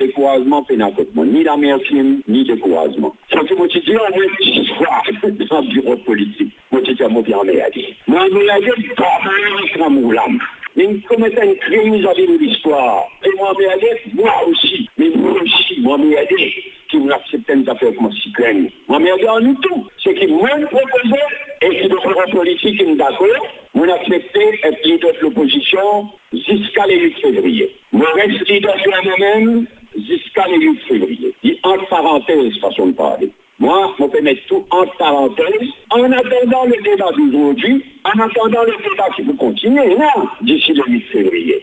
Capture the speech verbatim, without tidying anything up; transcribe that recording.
découragement, pénacotement, ni l'amertume, ni découragement. Ça fait mon petit on est dans le bureau politique. Mon petit mon bien méadé. Moi, je me dis, pas mal, l'âme. Mais commettre un crime vis-à-vis de l'histoire. Et moi, moi aussi, mais moi aussi, moi, qui vous acceptez une affaire comme cyclone. Moi, en nous tout. Ce qui m'a proposé, et qui doit faire politique, qui est d'accord, vous acceptez être leader de l'opposition jusqu'à le huit février. Moi, reste leader de moi-même jusqu'à le huit février. Et entre parenthèses, façon de parler. Moi, je peux mettre tout entre parenthèses, en attendant le débat d'aujourd'hui, en attendant le débat qui peut continuer, non, d'ici le huit février.